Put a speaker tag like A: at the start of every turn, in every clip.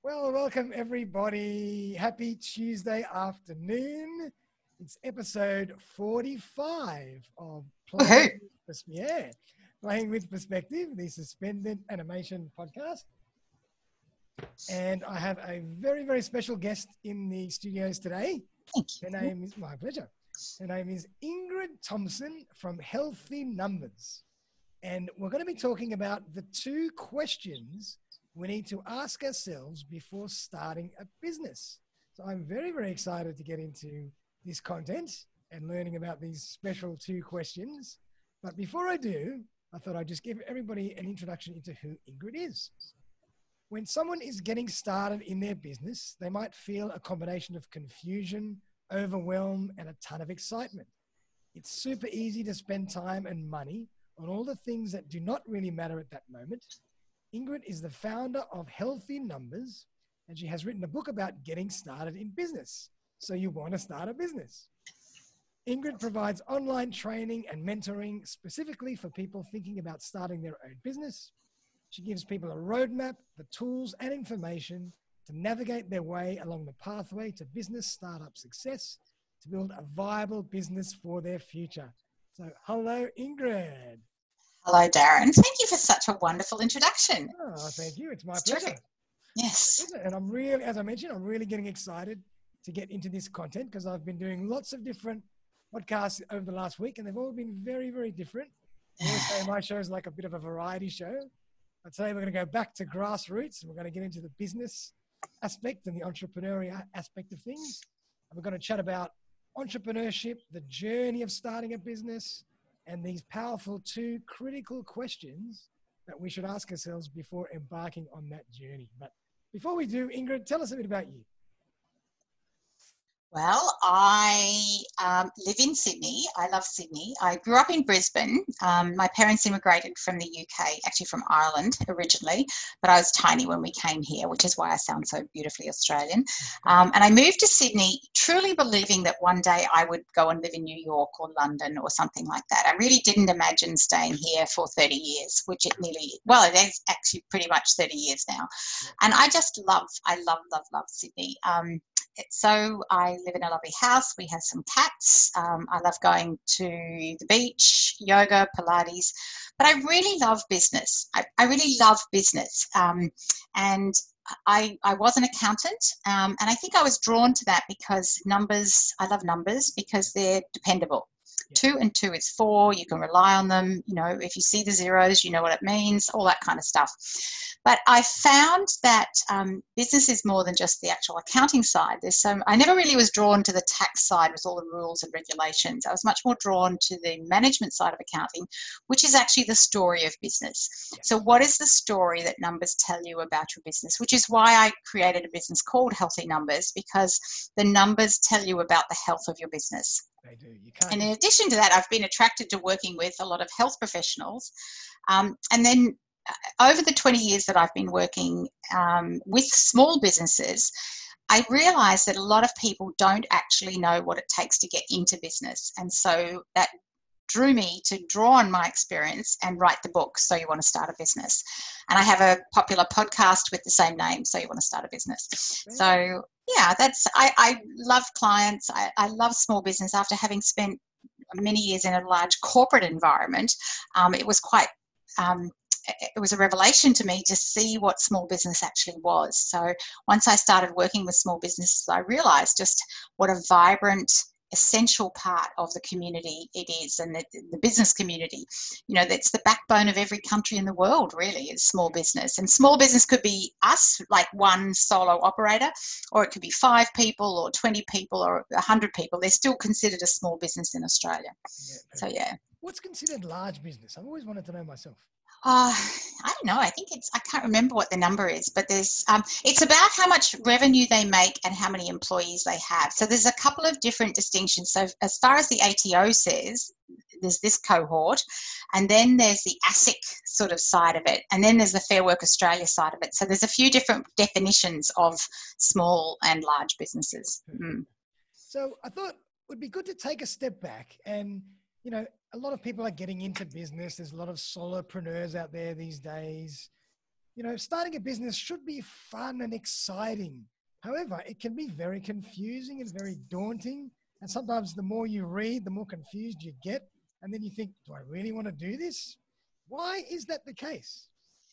A: Well, welcome everybody. Happy Tuesday afternoon. It's episode 45 of
B: Woohoo!
A: Playing with Perspective, the suspended animation podcast. And I have a very, very special guest in the studios today.
B: Thank
A: Her
B: you.
A: name is my pleasure. Her name is Ingrid Thompson from Healthy Numbers. And we're going to be talking about the two questions we need to ask ourselves before starting a business. So I'm very, very excited to get into this content and learning about these special two questions. But before I do, I thought I'd just give everybody an introduction into who Ingrid is. When someone is getting started in their business, they might feel a combination of confusion, overwhelm, and a ton of excitement. It's super easy to spend time and money on all the things that do not really matter at that moment. Ingrid is the founder of Healthy Numbers, and she has written a book about getting started in business. So you want to start a business. Ingrid provides online training and mentoring specifically for people thinking about starting their own business. She gives people a roadmap, the tools and information to navigate their way along the pathway to business startup success to build a viable business for their future. So, hello, Ingrid.
B: Hello, Darren. Thank you for such a wonderful introduction.
A: Oh, thank you. It's my
B: It's
A: pleasure.
B: terrific. Yes.
A: And I'm really, as I mentioned, I'm really getting excited to get into this content because I've been doing lots of different podcasts over the last week and they've all been very, very different. I always say my show is like a bit of a variety show. But today we're going to go back to grassroots and we're going to get into the business aspect and the entrepreneurial aspect of things. And we're going to chat about entrepreneurship, the journey of starting a business, and these powerful two critical questions that we should ask ourselves before embarking on that journey. But before we do, Ingrid, tell us a bit about you.
B: Well, I live in Sydney. I love Sydney. I grew up in Brisbane. My parents immigrated from the UK, actually from Ireland originally, but I was tiny when we came here, which is why I sound so beautifully Australian. And I moved to Sydney truly believing that one day I would go and live in New York or London or something like that. I really didn't imagine staying here for 30 years, which it is actually pretty much 30 years now. And I love Sydney. So I live in a lovely house. We have some cats. I love going to the beach, yoga, Pilates, but I really love business. I really love business. And I was an accountant, and I think I was drawn to that because I love numbers because they're dependable. 2 and 2 is 4. You can rely on them. You know, if you see the zeros, you know what it means, all that kind of stuff. But I found that business is more than just the actual accounting side. I never really was drawn to the tax side with all the rules and regulations. I was much more drawn to the management side of accounting, which is actually the story of business.
A: Yes.
B: So what is the story that numbers tell you about your business? Which is why I created a business called Healthy Numbers, because the numbers tell you about the health of your business.
A: They do. You can't.
B: And in addition to that, I've been attracted to working with a lot of health professionals. And then over the 20 years that I've been working with small businesses, I realized that a lot of people don't actually know what it takes to get into business. And so that drew me to draw on my experience and write the book, So You Want to Start a Business. And I have a popular podcast with the same name, So You Want to Start a Business. So yeah, I love clients. I love small business. After having spent many years in a large corporate environment, it was a revelation to me to see what small business actually was. So once I started working with small businesses, I realized just what a vibrant, essential part of the community it is, and the business community. You know, that's the backbone of every country in the world, really, is small business. And small business could be us, like one solo operator, or it could be 5 people or 20 people or 100 people. They're still considered a small business in Australia. So yeah.
A: What's considered large business? I've always wanted to know myself.
B: I don't know. I think I can't remember what the number is, but it's about how much revenue they make and how many employees they have. So there's a couple of different distinctions. So as far as the ATO says, there's this cohort, and then there's the ASIC sort of side of it, and then there's the Fair Work Australia side of it. So there's a few different definitions of small and large businesses.
A: So I thought it would be good to take a step back and, you know, a lot of people are getting into business. There's a lot of solopreneurs out there these days. starting a business should be fun and exciting. However, it can be very confusing and very daunting. And sometimes the more you read, the more confused you get. And then you think, do I really want to do this? Why is that the case?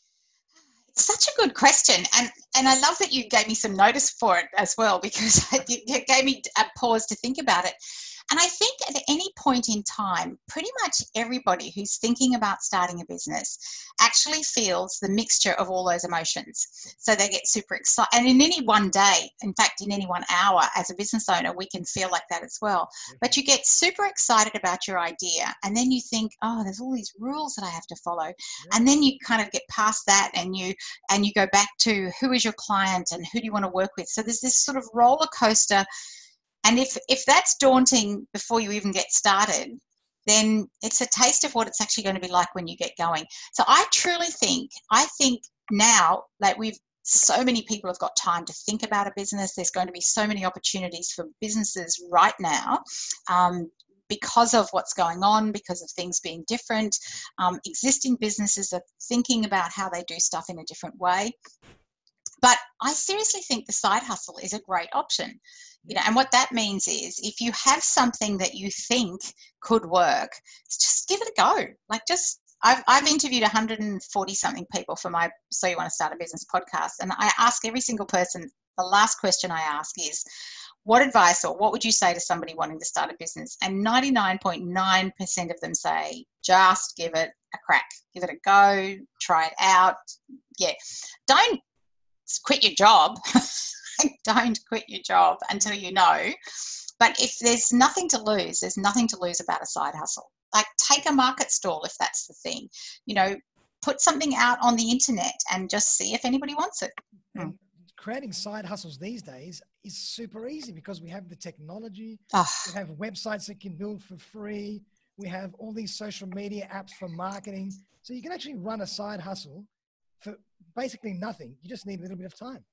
B: It's such a good question. And I love that you gave me some notice for it as well, because it gave me a pause to think about it. And I think at any point in time, pretty much everybody who's thinking about starting a business actually feels the mixture of all those emotions. So they get super excited. And in any one day, in fact, in any 1 hour as a business owner, we can feel like that as well. But you get super excited about your idea. And then you think, oh, there's all these rules that I have to follow. And then you kind of get past that and you go back to who is your client and who do you want to work with. So there's this sort of roller coaster. And if that's daunting before you even get started, then it's a taste of what it's actually going to be like when you get going. So I truly think now, like so many people have got time to think about a business. There's going to be so many opportunities for businesses right now, because of what's going on, because of things being different. Existing businesses are thinking about how they do stuff in a different way. But I seriously think the side hustle is a great option. And what that means is if you have something that you think could work, just give it a go. I've interviewed 140 something people for my So You Want to Start a Business podcast. And I ask every single person, the last question I ask is, what advice or what would you say to somebody wanting to start a business? And 99.9% of them say, just give it a crack, give it a go, try it out. Yeah. Don't quit your job. Don't quit your job until you know. But if there's nothing to lose, there's nothing to lose about a side hustle. Like, take a market stall if that's the thing. Put something out on the internet and just see if anybody wants it.
A: And creating side hustles these days is super easy because we have the technology. We have websites that can build for free. We have all these social media apps for marketing. So you can actually run a side hustle for basically nothing. You just need a little bit of time.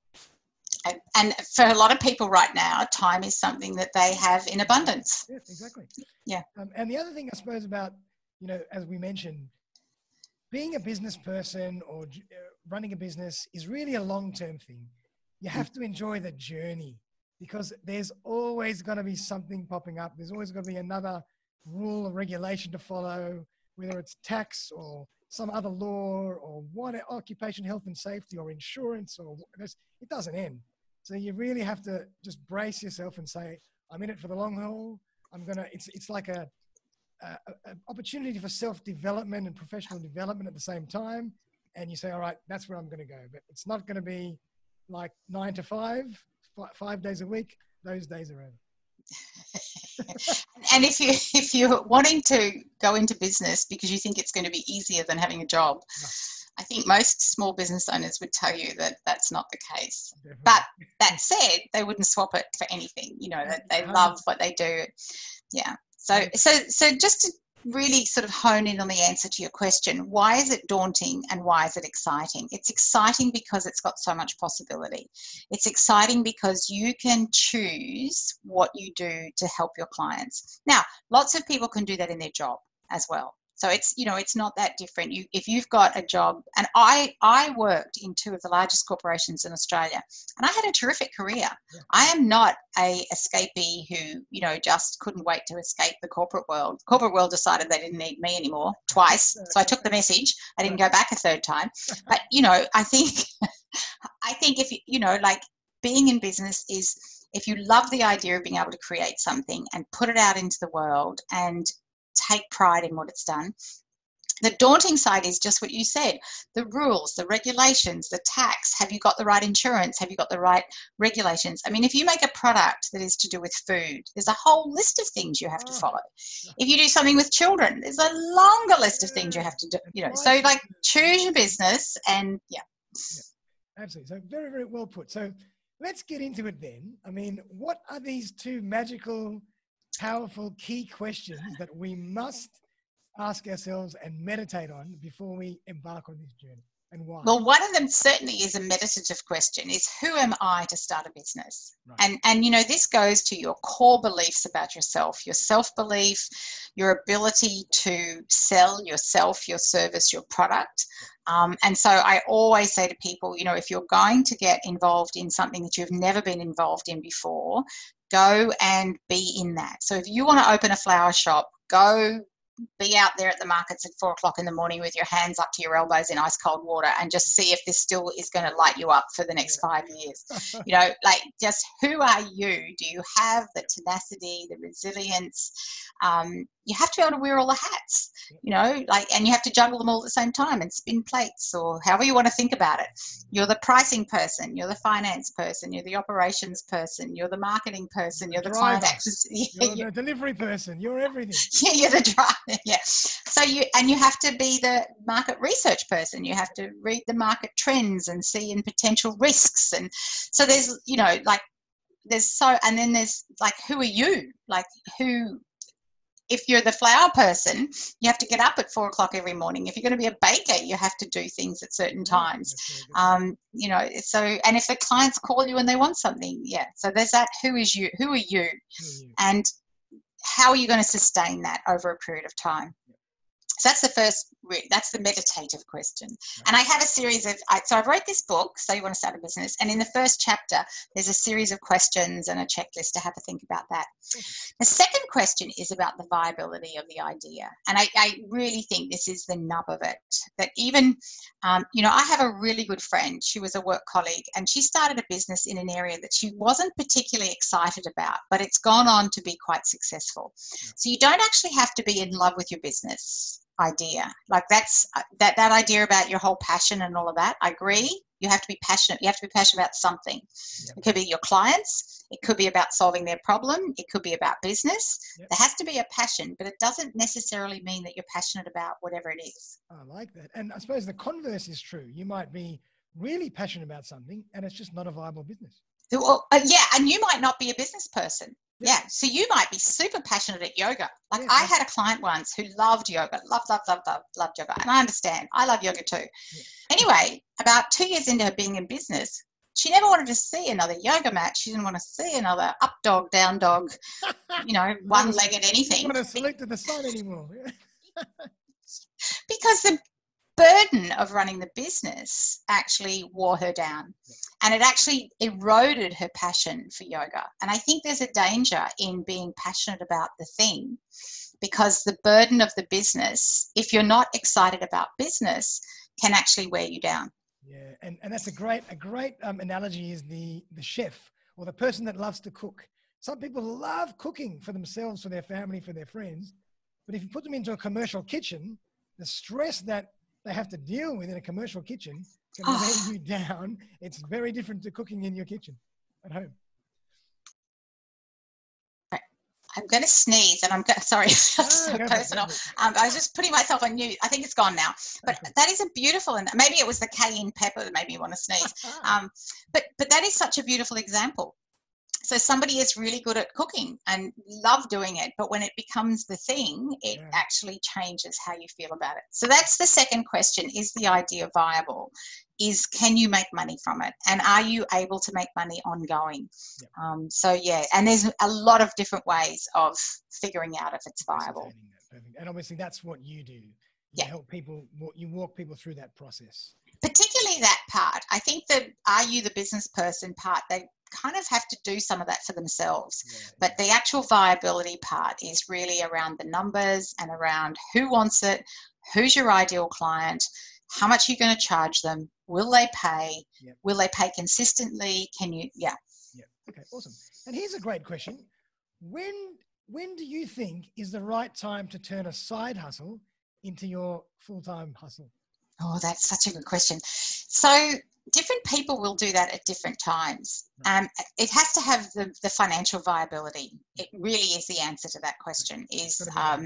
B: And for a lot of people right now, time is something that they have in abundance.
A: Yes, exactly.
B: Yeah.
A: And the other thing I suppose about, as we mentioned, being a business person or running a business is really a long-term thing. You have to enjoy the journey because there's always going to be something popping up. There's always going to be another rule or regulation to follow, whether it's tax or some other law or what, occupation, health and safety or insurance, or it doesn't end. So you really have to just brace yourself and say, I'm in it for the long haul. It's like an opportunity for self-development and professional development at the same time. And you say, all right, that's where I'm going to go. But it's not going to be like 9 to 5, 5 days a week. Those days are over.
B: And if you're wanting to go into business because you think it's going to be easier than having a job, no. I think most small business owners would tell you that that's not the case. Definitely. But that said, they wouldn't swap it for anything. That they love what they do. Yeah. So just to really sort of hone in on the answer to your question, why is it daunting and why is it exciting? It's exciting because it's got so much possibility. It's exciting because you can choose what you do to help your clients. Now, lots of people can do that in their job as well. So it's not that different. If you've got a job, and I worked in 2 of the largest corporations in Australia, and I had a terrific career. Yeah. I am not a escapee who, just couldn't wait to escape the corporate world. Corporate world decided they didn't need me anymore twice. So I took the message. I didn't go back a third time. But, I think if, like being in business is, if you love the idea of being able to create something and put it out into the world and take pride in what it's done. The daunting side is just what you said, the rules, the regulations, the tax. Have you got the right insurance? Have you got the right regulations? I mean, if you make a product that is to do with food, there's a whole list of things you have to follow. If you do something with children, there's a longer list of things you have to do. So like choose your business and yeah.
A: Absolutely. So very, very well put. So let's get into it then. I mean, what are these 2 magical, powerful key questions that we must ask ourselves and meditate on before we embark on this journey, and why?
B: Well, one of them certainly is a meditative question, is who am I to start a business? Right. And this goes to your core beliefs about yourself, your self-belief, your ability to sell yourself, your service, your product. And so I always say to people, you know, if you're going to get involved in something that you've never been involved in before, go and be in that. So if you want to open a flower shop, go be out there at the markets at 4 o'clock in the morning with your hands up to your elbows in ice cold water and just see if this still is going to light you up for the next 5 years. You know, like, just who are you? Do you have the tenacity, the resilience? You have to be able to wear all the hats, you know, like, and you have to juggle them all at the same time and spin plates, or however you want to think about it. You're the pricing person, you're the finance person, you're the operations person, you're the marketing person, you're the client acquisition,
A: you're the delivery person, you're everything.
B: Yeah, you're the driver. Yeah. So you have to be the market research person. You have to read the market trends and see in potential risks. And so there's, you know, like, and then there's like, who are you? Like, if you're the flower person, you have to get up at 4 o'clock every morning. If you're going to be a baker, you have to do things at certain times. You know, so, and if the clients call you and they want something, so there's that, who is you? Who are you? And how are you going to sustain that over a period of time? So that's the first, that's the meditative question. And I have a series of, so I wrote this book, So You Want to Start a Business, and in the first chapter, there's a series of questions and a checklist to have a think about that. The second question is about the viability of the idea. And I really think this is the nub of it, that even, you know, I have a really good friend. She was a work colleague, and she started a business in an area that she wasn't particularly excited about, but it's gone on to be quite successful. So you don't actually have to be in love with your business idea. Like, that's that idea about your whole passion and all of that. I agree. You have to be passionate. You have to be passionate about something. It could be your clients. It could be about solving their problem. It could be about business. There has to be a passion, but it doesn't necessarily mean that you're passionate about whatever it is. I
A: like that. And I suppose the converse is true. You might be really passionate about something and it's just not a viable business.
B: Well, and you might not be a business person. Yeah. So you might be super passionate at yoga. Like, I had a client once who loved yoga, loved yoga. And I understand. I love yoga too. Yeah. Anyway, about 2 years into her being in business, she never wanted to see another yoga mat. She didn't want to see another up dog, down dog, you know, one-legged anything.
A: She didn't want to salute to the sun anymore.
B: Because the burden of running the business actually wore her down, and it actually eroded her passion for yoga. And I think there's a danger in being passionate about the thing, because the burden of the business, if you're not excited about business, can actually wear you down.
A: Yeah, and that's a great analogy is the chef or the person that loves to cook. Some people love cooking for themselves, for their family, for their friends, but if you put them into a commercial kitchen, the stress that they have to deal with in a commercial kitchen can weigh you down. It's very different to cooking in your kitchen at home.
B: I'm going to sneeze, and sorry, that's so personal. I was just putting myself on mute. I think it's gone now. But that is a beautiful, and maybe it was the cayenne pepper that made me want to sneeze. But that is such a beautiful example. So somebody is really good at cooking and love doing it, but when it becomes the thing, it actually changes how you feel about it. So that's the second question. Is the idea viable? Can you make money from it? And are you able to make money ongoing? And there's a lot of different ways of figuring out if it's viable.
A: And obviously that's what you do. You help people, you walk people through that process.
B: Particularly that part. I think that are you the business person part, they kind of have to do some of that for themselves. But the actual viability part is really around the numbers and around who wants it, who's your ideal client, how much are you going to charge them, will they pay, will they pay consistently, can you,
A: Okay, awesome. And here's a great question. When do you think is the right time to turn a side hustle into your full-time hustle?
B: Oh, that's such a good question. So different people will do that at different times. It has to have the financial viability. It really is the answer to that question is,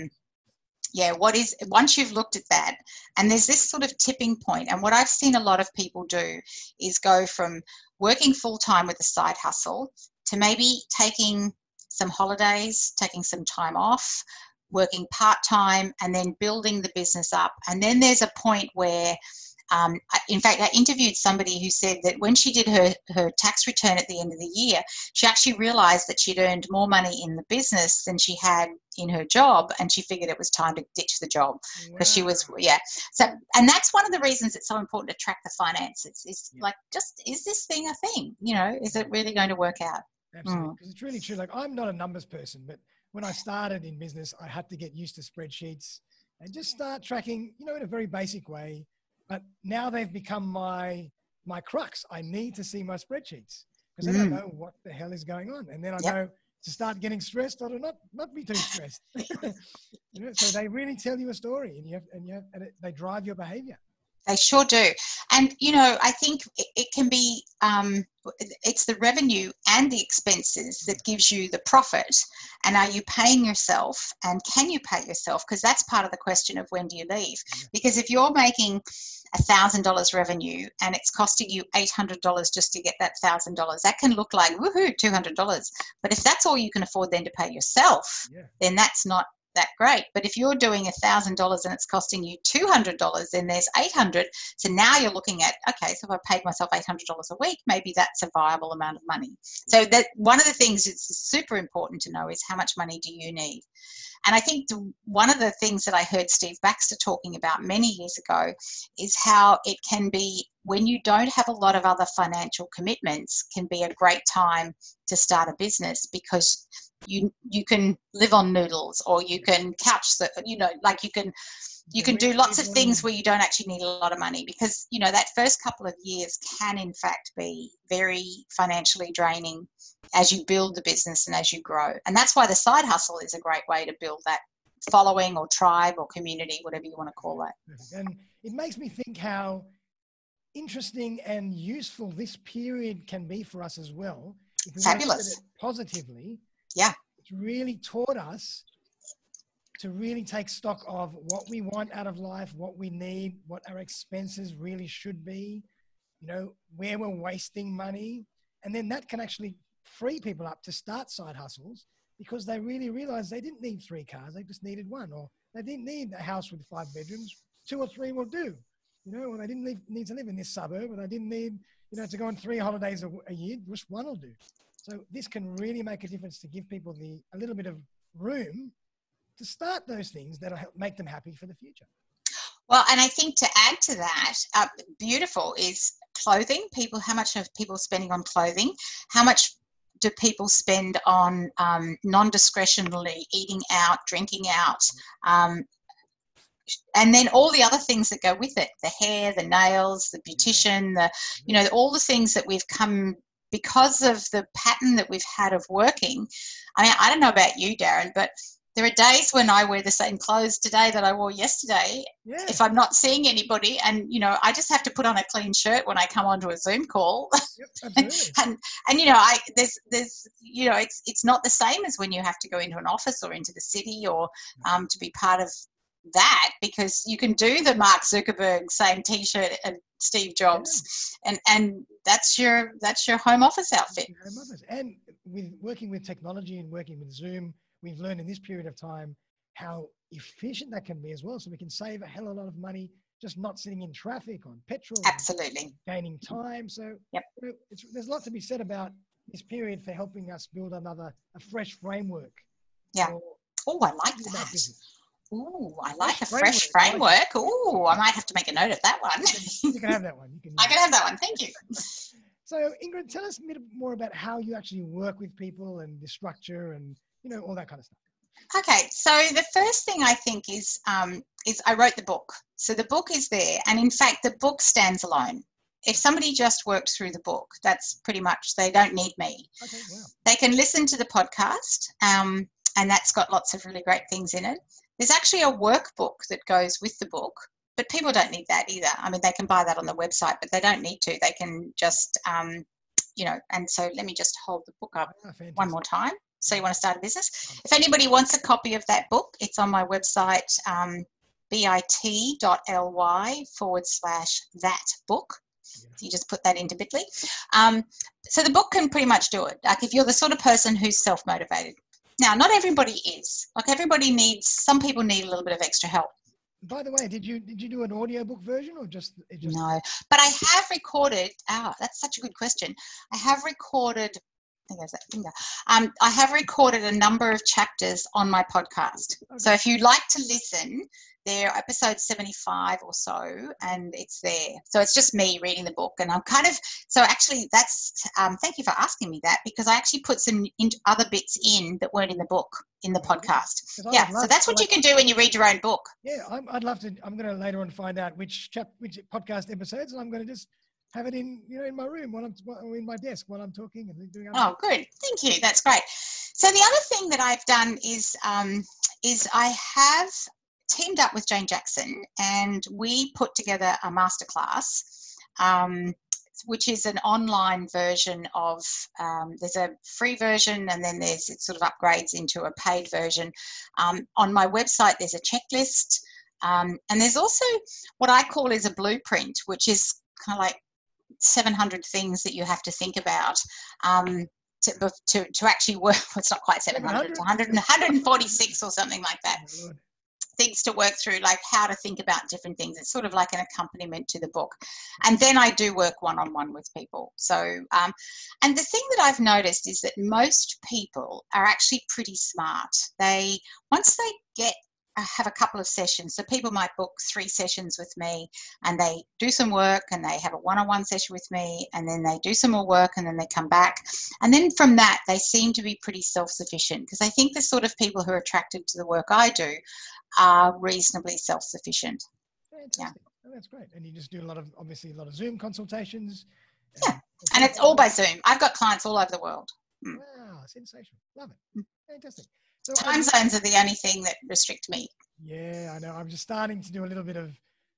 B: once you've looked at that, and there's this sort of tipping point, and what I've seen a lot of people do is go from working full-time with a side hustle to maybe taking some holidays, taking some time off, working part-time, and then building the business up. And then there's a point where In fact, I interviewed somebody who said that when she did her tax return at the end of the year, she actually realized that she'd earned more money in the business than she had in her job, and she figured it was time to ditch the job because she was, So, and that's one of the reasons it's so important to track the finances. Is like, just, is this thing a thing? You know, is it really going to work out?
A: Absolutely, because it's really true. Like, I'm not a numbers person, but when I started in business, I had to get used to spreadsheets and just start tracking, you know, in a very basic way. But now they've become my crux. I need to see my spreadsheets because then I know what the hell is going on, and then I know to start getting stressed or to not be too stressed. You know, so they really tell you a story, and they drive your behavior.
B: They sure do. And, you know, I think it can be, it's the revenue and the expenses that gives you the profit. And are you paying yourself, and can you pay yourself? Because that's part of the question of when do you leave? Because if you're making $1,000 revenue and it's costing you $800 just to get that $1,000, that can look like, woohoo, $200. But if that's all you can afford then to pay yourself, then that's not that great. But if you're doing $1,000 and it's costing you $200, then there's $800. So now you're looking at, okay, so if I paid myself $800 a week, maybe that's a viable amount of money. So that one of the things that's super important to know is how much money do you need? And I think one of the things that I heard Steve Baxter talking about many years ago is how it can be, when you don't have a lot of other financial commitments, can be a great time to start a business, because you can live on noodles, or you can couch, you know, like you can do lots of things where you don't actually need a lot of money, because, you know, that first couple of years can in fact be very financially draining as you build the business and as you grow. And that's why the side hustle is a great way to build that following or tribe or community, whatever you want to call that.
A: And it makes me think how interesting and useful this period can be for us as well. If we
B: Fabulous.
A: look at it positively.
B: Yeah.
A: It's really taught us to really take stock of what we want out of life, what we need, what our expenses really should be, you know, where we're wasting money. And then that can actually free people up to start side hustles, because they really realize they didn't need 3 cars. They just needed 1, or they didn't need a house with 5 bedrooms. 2 or 3 will do, you know, or they didn't need to live in this suburb, or they didn't need, you know, to go on 3 holidays a year. Just 1 will do. So this can really make a difference to give people a little bit of room to start those things that'll make them happy for the future.
B: Well, and I think to add to that, beautiful is clothing. How much are people spending on clothing? How much do people spend on non-discretionally eating out, drinking out? And then all the other things that go with it, the hair, the nails, the beautician, you know, all the things that we've come, because of the pattern that we've had of working. I mean, I don't know about you, Darren, but there are days when I wear the same clothes today that I wore yesterday, if I'm not seeing anybody, and, you know, I just have to put on a clean shirt when I come onto a Zoom call. and you know, there's you know, it's not the same as when you have to go into an office or into the city, or to be part of that, because you can do the Mark Zuckerberg same T-shirt and Steve Jobs, and that's your home office outfit.
A: Home office. And with working with technology and working with Zoom, we've learned in this period of time how efficient that can be as well. So we can save a hell of a lot of money just not sitting in traffic, on petrol.
B: Absolutely.
A: Gaining time. So you know, there's a lot to be said about this period for helping us build a fresh framework.
B: Yeah. Oh, I like that. Ooh, I like a fresh framework. Ooh, I might have to make a note of that one.
A: You can have that one.
B: I can have that one. Thank you.
A: So, Ingrid, tell us a bit more about how you actually work with people and the structure and, you know, all that kind of stuff.
B: Okay, so the first thing I think is I wrote the book. So the book is there, and in fact, the book stands alone. If somebody just worked through the book, that's pretty much, they don't need me.
A: Okay, wow.
B: They can listen to the podcast, and that's got lots of really great things in it. There's actually a workbook that goes with the book, but people don't need that either. I mean, they can buy that on the website, but they don't need to. They can just, you know, and so let me just hold the book up one more time. So you want to start a business? If anybody wants a copy of that book, it's on my website, bit.ly/that-book. You just put that into Bitly. So the book can pretty much do it. Like if you're the sort of person who's self-motivated. Now, not everybody is. Like everybody needs, some people need a little bit of extra help.
A: By the way, did you do an audiobook version or just it just?
B: No, but I have recorded. That's such a good question. I have recorded. I think there's that finger. I have recorded a number of chapters on my podcast.
A: Okay.
B: So if you'd like to listen, they're episode 75 or so, and it's there. So it's just me reading the book, and I'm kind of. So actually, that's. Thank you for asking me that, because I actually put some other bits in that weren't in the book in the podcast. Yeah, so that's what you can do when you read your own book.
A: Yeah, I'd love to. I'm going to later on find out which podcast episodes, and I'm going to just have it in my room while I'm in my desk while I'm talking and doing.
B: Oh, good. Thank you. That's great. So the other thing that I've done is I have teamed up with Jane Jackson, and we put together a masterclass, which is an online version of. There's a free version, and then it sort of upgrades into a paid version. On my website, there's a checklist, and there's also what I call is a blueprint, which is kind of like 700 things that you have to think about to actually work. It's not quite 700, it's 146 or something like that.
A: Oh,
B: things to work through, like how to think about different things. It's sort of like an accompaniment to the book. And then I do work one-on-one with people. So, and the thing that I've noticed is that most people are actually pretty smart. Once they have a couple of sessions, so people might book 3 sessions with me, and they do some work, and they have a one-on-one session with me, and then they do some more work, and then they come back. And then from that, they seem to be pretty self-sufficient, because I think the sort of people who are attracted to the work I do are reasonably self-sufficient.
A: Fantastic. Yeah. Oh, that's great. And you just do obviously a lot of Zoom consultations.
B: Yeah, and it's all by Zoom. I've got clients all over the world.
A: Wow, sensational. Love it. Fantastic. So
B: time zones are the only thing that restrict me.
A: Yeah, I know. I'm just starting to do a little bit of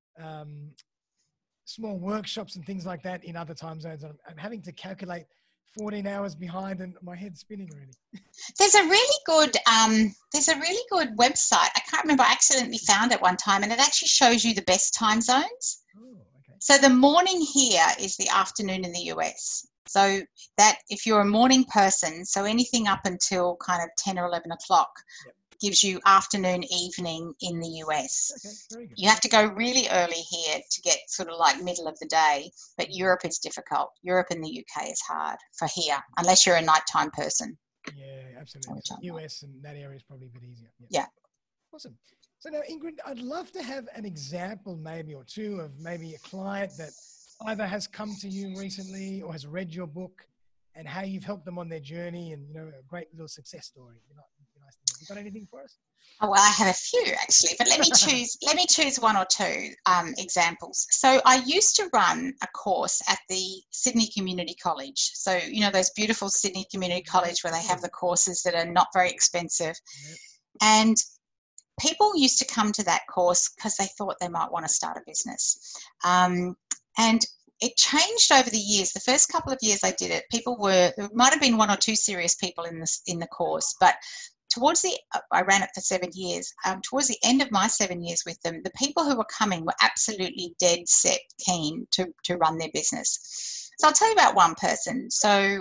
A: small workshops and things like that in other time zones. I'm having to calculate 14 hours behind, and my head's spinning already.
B: There's a really good website. I can't remember. I accidentally found it one time, and it actually shows you the best time zones.
A: Oh, okay.
B: So the morning here is the afternoon in the US. So that if you're a morning person, so anything up until kind of 10 or 11 o'clock gives you afternoon, evening in the US.
A: Okay, very good.
B: You have to go really early here to get sort of like middle of the day, but Europe is difficult. Europe and the UK is hard for here, unless you're a nighttime person.
A: Yeah, absolutely. So US and that area is probably a bit easier.
B: Yeah.
A: Awesome. So now, Ingrid, I'd love to have an example maybe or two of maybe a client that either has come to you recently or has read your book and how you've helped them on their journey, and, a great little success story. Have you got anything for us?
B: Oh, well, I have a few actually, but let me choose one or two examples. So I used to run a course at the Sydney Community College. So, those beautiful Sydney Community College where they have the courses that are not very expensive. Yep. And people used to come to that course because they thought they might want to start a business. And it changed over the years. The first couple of years I did it, there might have been 1 or 2 serious people in the course, but I ran it for 7 years. Towards the end of my 7 years with them, the people who were coming were absolutely dead set keen to run their business. So I'll tell you about one person. So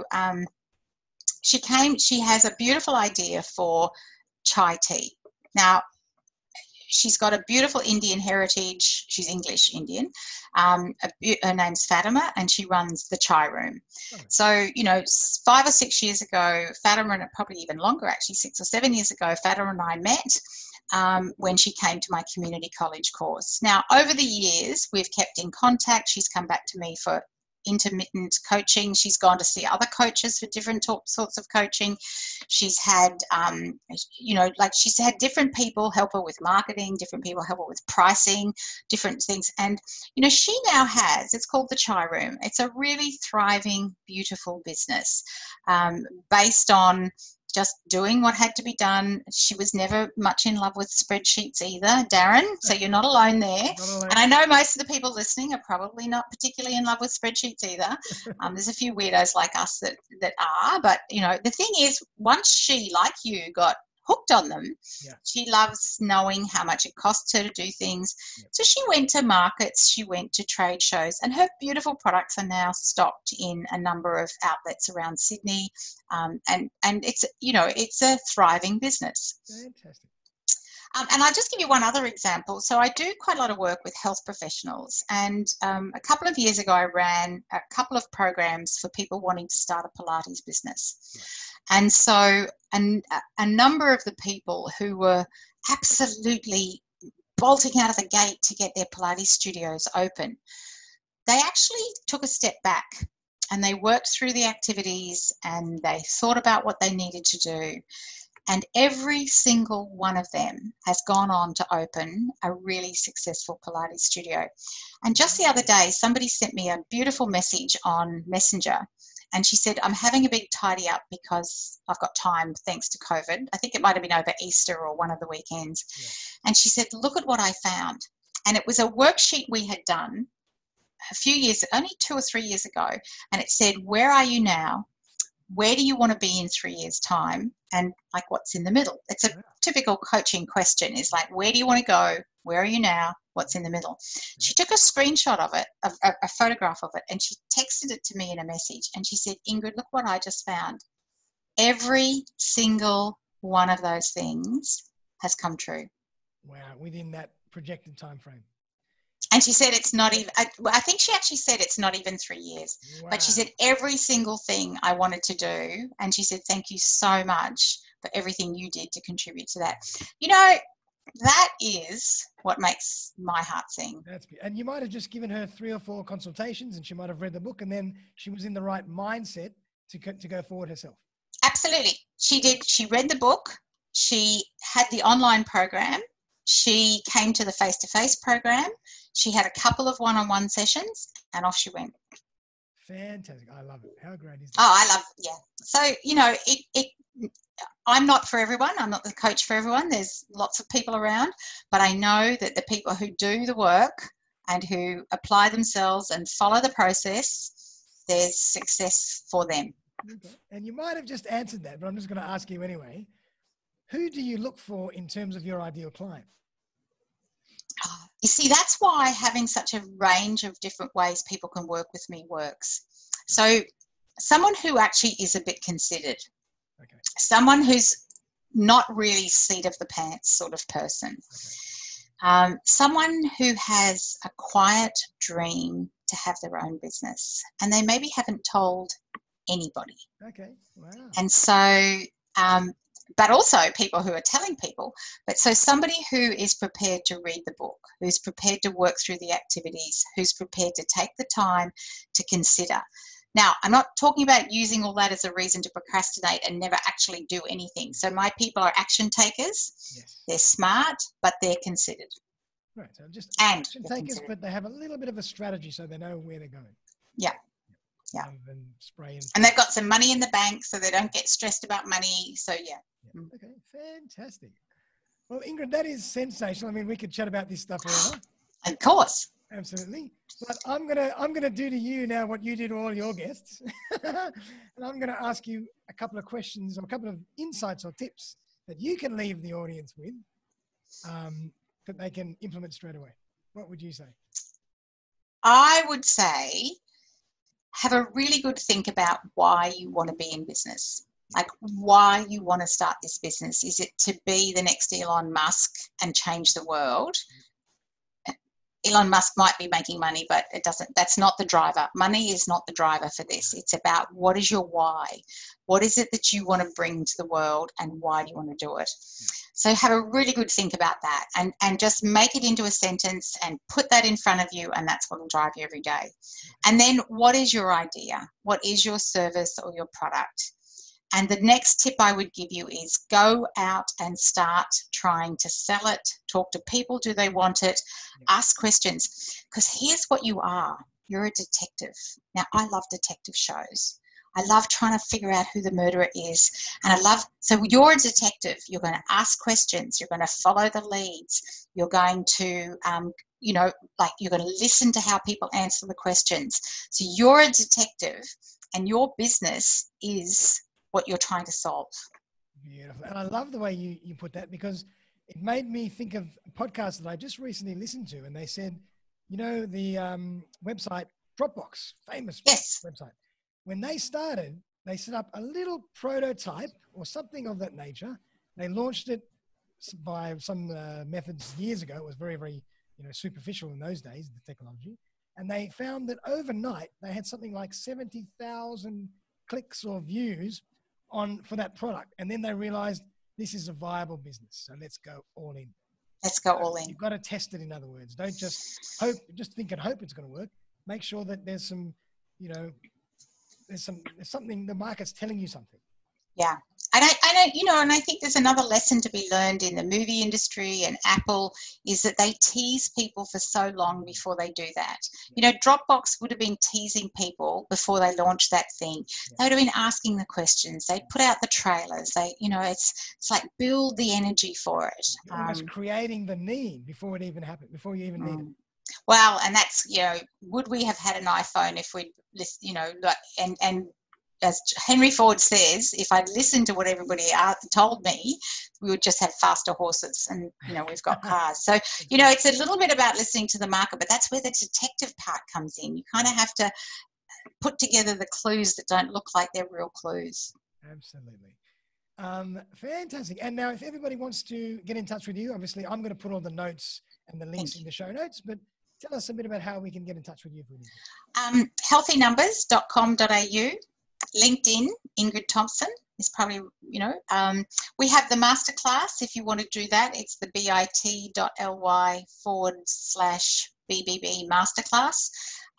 B: she has a beautiful idea for chai tea. Now, she's got a beautiful Indian heritage. She's English Indian. Her name's Fatima, and she runs the chai room. So, 5 or 6 years ago, Fatima, and probably even longer actually, 6 or 7 years ago, Fatima and I met when she came to my community college course. Now, over the years, we've kept in contact. She's come back to me for intermittent coaching. She's gone to see other coaches for different sorts of coaching. She's had, she's had different people help her with marketing, different people help her with pricing, different things. And, she now it's called the Chai Room. It's a really thriving, beautiful business based on just doing what had to be done. She was never much in love with spreadsheets either, Darren, so you're not alone there.
A: Not alone.
B: And I know most of the people listening are probably not particularly in love with spreadsheets either. There's a few weirdos like us that are, but the thing is, once she, like you, got hooked on them, she loves knowing how much it costs her to do things. So she went to markets, she went to trade shows, and her beautiful products are now stocked in a number of outlets around Sydney, and it's it's a thriving business.
A: Fantastic.
B: And I'll just give you one other example. So I do quite a lot of work with health professionals. And a couple of years ago, I ran a couple of programs for people wanting to start a Pilates business. And so a number of the people who were absolutely bolting out of the gate to get their Pilates studios open, they actually took a step back and they worked through the activities and they thought about what they needed to do. And every single one of them has gone on to open a really successful Pilates studio. And just the other day, somebody sent me a beautiful message on Messenger. And she said, I'm having a big tidy up because I've got time thanks to COVID. I think it might have been over Easter or one of the weekends. Yeah. And she said, look at what I found. And it was a worksheet we had done a few years, only 2 or 3 years ago. And it said, where are you now? Where do you want to be in 3 years' time? And like, what's in the middle? It's a typical coaching question, is like, where do you want to go? Where are you now? What's in the middle? She took a screenshot of it, a photograph of it, and she texted it to me in a message. And she said, Ingrid, look what I just found. Every single one of those things has come true.
A: Wow, within that projected time frame.
B: And she said it's not even, I think she actually said it's not even 3 years. Wow. But she said every single thing I wanted to do. And she said, thank you so much for everything you did to contribute to that. You know, that is what makes my heart sing.
A: And you might have just given her 3 or 4 consultations and she might have read the book and then she was in the right mindset to go forward herself.
B: Absolutely. She did. She read the book. She had the online program. She came to the face-to-face program. She had a couple of one-on-one sessions and off she went.
A: Fantastic. I love it. How great is that?
B: Oh, I love, yeah. So, you know, I'm not for everyone. I'm not the coach for everyone. There's lots of people around, but I know that the people who do the work and who apply themselves and follow the process, there's success for them.
A: Okay. And you might have just answered that, but I'm just going to ask you anyway. Who do you look for in terms of your ideal client?
B: You see, that's why having such a range of different ways people can work with me works. So someone who actually is a bit considered, someone who's not really seat of the pants sort of person, someone who has a quiet dream to have their own business and they maybe haven't told anybody.
A: Okay, wow.
B: And so, but also people who are telling people. But so somebody who is prepared to read the book, who's prepared to work through the activities, who's prepared to take the time to consider. Now, I'm not talking about using all that as a reason to procrastinate and never actually do anything. So my people are action takers. Yes. They're smart, but they're considered.
A: Right, so just action takers, but they have a little bit of a strategy so they know where they're going.
B: Yeah. Yeah.
A: Spray
B: and they've got some money in the bank so they don't get stressed about money. So, yeah.
A: Okay, fantastic. Well, Ingrid, that is sensational. I mean, we could chat about this stuff forever.
B: Of course.
A: Absolutely. But I'm gonna do to you now what you do to all your guests. And I'm gonna ask you a couple of questions or a couple of insights or tips that you can leave the audience with that they can implement straight away. What would you say?
B: I would say have a really good think about why you want to be in business. Like why you want to start this business. Is it to be the next Elon Musk and change the world? Elon Musk might be making money, but that's not the driver. Money is not the driver for this. It's about what is your why? What is it that you want to bring to the world and why do you want to do it? So have a really good think about that and just make it into a sentence and put that in front of you and that's what will drive you every day. And then what is your idea? What is your service or your product? And the next tip I would give you is go out and start trying to sell it, talk to people, do they want it, ask questions. Because here's what you are. You're a detective. Now, I love detective shows. I love trying to figure out who the murderer is. And so you're a detective. You're going to ask questions. You're going to follow the leads. You're going to, you're going to listen to how people answer the questions. So you're a detective and your business is what you're trying to solve.
A: Beautiful. And I love the way you put that because it made me think of a podcast that I just recently listened to and they said, the website Dropbox, famous website. When they started, they set up a little prototype or something of that nature. They launched it by some methods years ago. It was very, very, superficial in those days, the technology. And they found that overnight they had something like 70,000 clicks or views for that product. And then they realized this is a viable business. So let's go all in.
B: Let's go all in.
A: You've got to test it, in other words. Don't just hope, just think and hope it's going to work. Make sure that there's some, there's something, the market's telling you something.
B: Yeah. And I think there's another lesson to be learned in the movie industry and Apple is that they tease people for so long before they do that. Dropbox would have been teasing people before they launched that thing. They would have been asking the questions. They put out the trailers. It's like build the energy for it.
A: You're almost creating the need before it even happened, before you even need it.
B: Well, and that's, would we have had an iPhone if we'd, and as Henry Ford says, if I'd listened to what everybody told me, we would just have faster horses and, we've got cars. So, it's a little bit about listening to the market, but that's where the detective part comes in. You kind of have to put together the clues that don't look like they're real clues.
A: Absolutely. Fantastic. And now if everybody wants to get in touch with you, obviously I'm going to put all the notes and the links in the show notes, but tell us a bit about how we can get in touch with you.
B: Healthynumbers.com.au. LinkedIn, Ingrid Thompson is probably, we have the masterclass. If you want to do that, it's the bit.ly/BBB masterclass.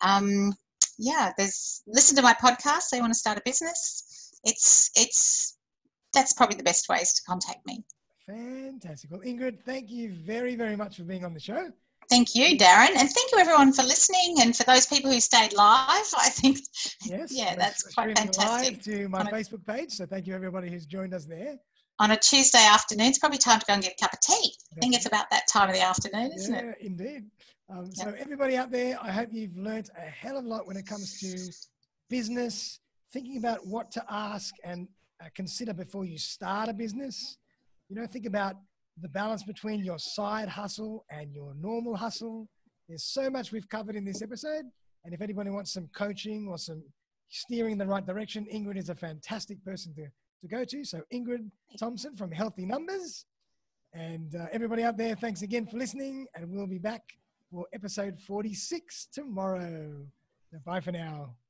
B: Listen to my podcast. So you want to start a business. That's probably the best ways to contact me.
A: Fantastic. Well, Ingrid, thank you very, very much for being on the show.
B: Thank you, Darren. And thank you, everyone, for listening. And for those people who stayed live, I think, that's quite fantastic.
A: Live to my Facebook page. So thank you, everybody who's joined us there.
B: On a Tuesday afternoon, it's probably time to go and get a cup of tea. I think it's about that time of the afternoon, isn't it?
A: Yeah, indeed. So everybody out there, I hope you've learnt a hell of a lot when it comes to business, thinking about what to ask and consider before you start a business. Think about the balance between your side hustle and your normal hustle. There's so much we've covered in this episode. And if anybody wants some coaching or some steering in the right direction, Ingrid is a fantastic person to go to. So Ingrid Thompson from Healthy Numbers. And everybody out there, thanks again for listening. And we'll be back for episode 46 tomorrow. So bye for now.